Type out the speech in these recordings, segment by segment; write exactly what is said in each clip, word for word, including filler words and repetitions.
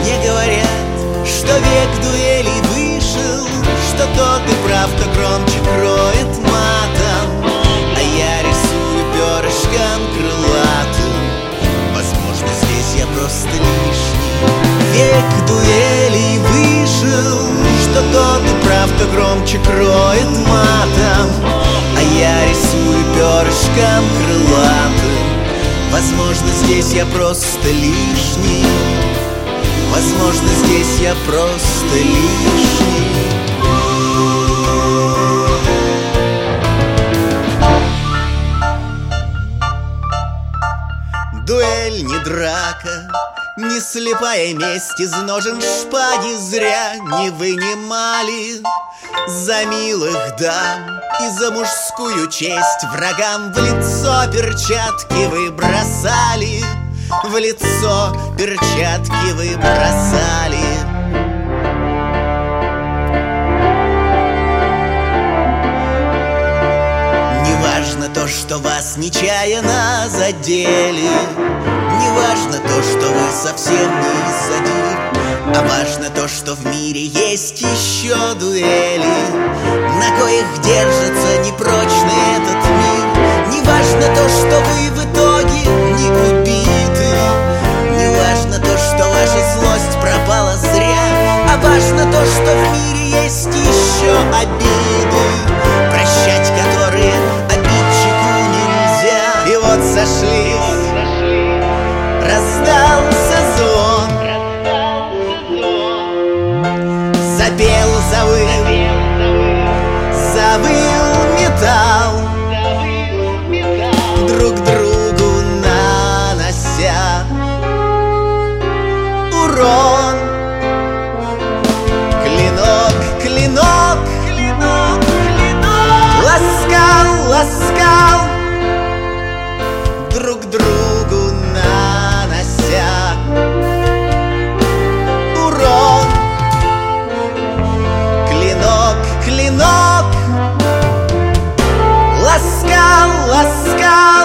Мне говорят, что век дуэлей вышел, что тот и прав, кто громче кроет матом, а я рисую перышком крылатым. Возможно, здесь я просто лишний. Век дуэлей вышел, что тот и прав, кто громче кроет матом, а я рисую перышком крылатым. Возможно, здесь я просто лишний. Возможно, здесь я просто лишний. Дуэль не драка, не слепая месть. Из ножен шпаги зря не вынимали. За милых дам и за мужскую честь врагам в лицо перчатки вы бросали. В лицо перчатки вы бросали. Неважно то, что вас нечаянно задели, неважно то, что вы совсем не из один, а важно то, что в мире есть еще дуэли, на коих держится непрочный этот мир. Неважно то, что вы в итоге не убиты, неважно то, что ваша злость пропала зря, а важно то, что в мире есть еще обиды, прощать которые обидчику нельзя. И вот сошлись, раздался звон, запел, завыл, завыл металл, друг другу нанося урон. Клинок, клинок, клинок, клинок ласкал, ласкал, друг другу нанося урон. Клинок, клинок ласкал, ласкал.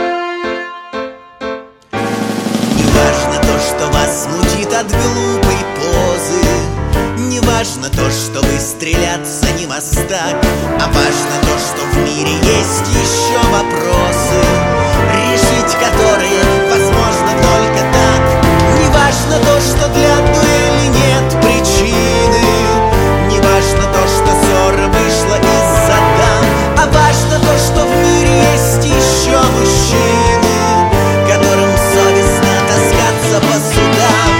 Неважно то, что вас смутит от глупой позы, неважно то, что вы стреляться не мастак, а важно то, что в мире есть еще вопросы, решить которые возможно только так. Неважно то, что для дуэли нет причины, неважно то, что ссора вышла из-за дам, а важно то, что в мире есть еще мужчины, которым совестно таскаться по судам.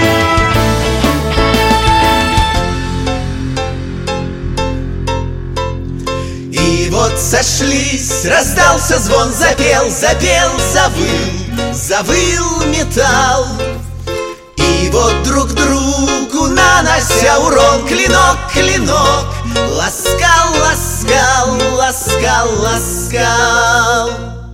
И вот сошлись, раздался звон, запел, запел, завыл, завыл металл. И вот друг другу нанося урон, клинок, клинок ласкал, ласкал, ласкал, ласкал.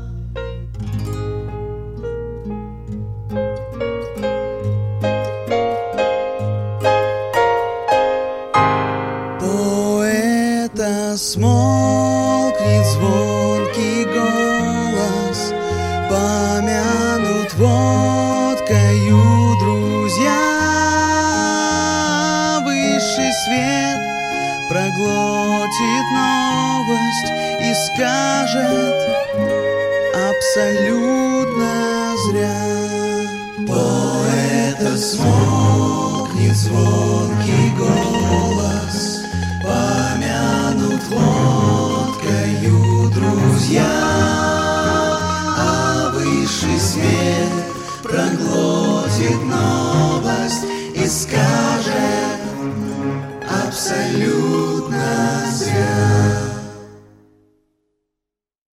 Поэта смолкнет звонкий голос, помянут водкою друзья. Высший свет проглотит новость и скажет абсолютно зря. Поэта смолкнет звонкий голос, помянут водкою друзья, а высший свет проглотит новость и скажет